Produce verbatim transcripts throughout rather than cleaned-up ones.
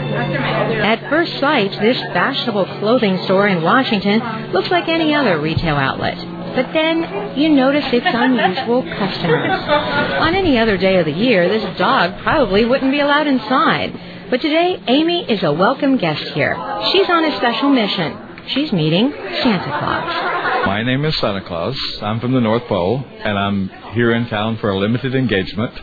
At first sight, this fashionable clothing store in Washington looks like any other retail outlet. But then you notice its unusual customers. On any other day of the year, this dog probably wouldn't be allowed inside. But today, Amy is a welcome guest here. She's on a special mission. She's meeting Santa Claus. My name is Santa Claus. I'm from the North Pole, and I'm here in town for a limited engagement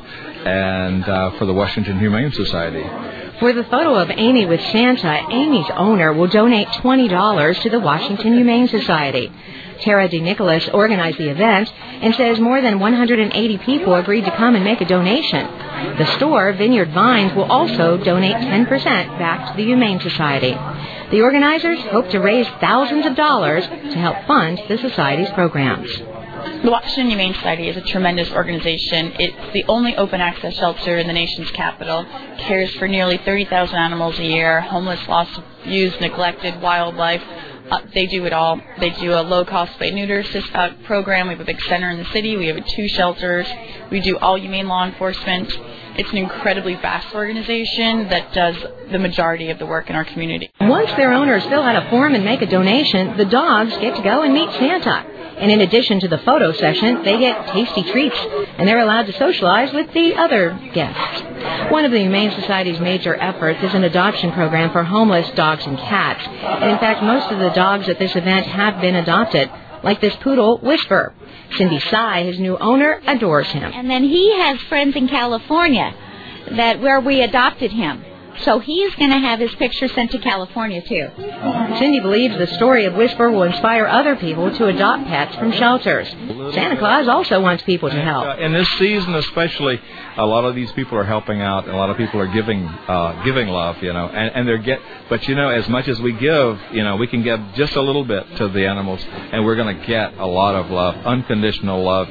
and uh, for the Washington Humane Society. For the photo of Amy with Santa, Amy's owner will donate twenty dollars to the Washington Humane Society. Tara DeNicholas organized the event and says more than one hundred eighty people agreed to come and make a donation. The store, Vineyard Vines, will also donate ten percent back to the Humane Society. The organizers hope to raise thousands of dollars to help fund the Society's programs. The Washington Humane Society is a tremendous organization. It's the only open-access shelter in the nation's capital. Cares for nearly thirty thousand animals a year, homeless, lost, abused, neglected, wildlife. Uh, they do it all. They do a low-cost spay-neuter uh, program. We have a big center in the city. We have two shelters. We do all humane law enforcement. It's an incredibly vast organization that does the majority of the work in our community. Once their owners fill out a form and make a donation, the dogs get to go and meet Santa. And in addition to the photo session, they get tasty treats, and they're allowed to socialize with the other guests. One of the Humane Society's major efforts is an adoption program for homeless dogs and cats. And in fact, most of the dogs at this event have been adopted, like this poodle, Whisper. Cindy Sy, his new owner, adores him. And then he has friends in California that where we adopted him. So he's going to have his picture sent to California, too. Cindy believes the story of Whisper will inspire other people to adopt pets from shelters. Santa Claus also wants people to help. And, uh, in this season especially, a lot of these people are helping out, and a lot of people are giving uh, giving love, you know. And, and they're get, but, you know, as much as we give, you know, we can give just a little bit to the animals, and we're going to get a lot of love, unconditional love.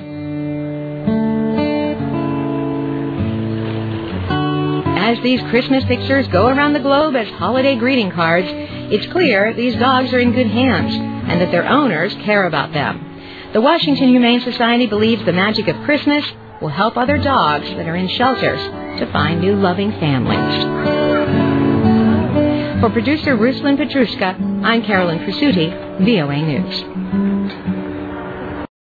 As these Christmas pictures go around the globe as holiday greeting cards, it's clear these dogs are in good hands and that their owners care about them. The Washington Humane Society believes the magic of Christmas will help other dogs that are in shelters to find new loving families. For producer Ruslan Petrushka, I'm Carolyn Krasuti, V O A News.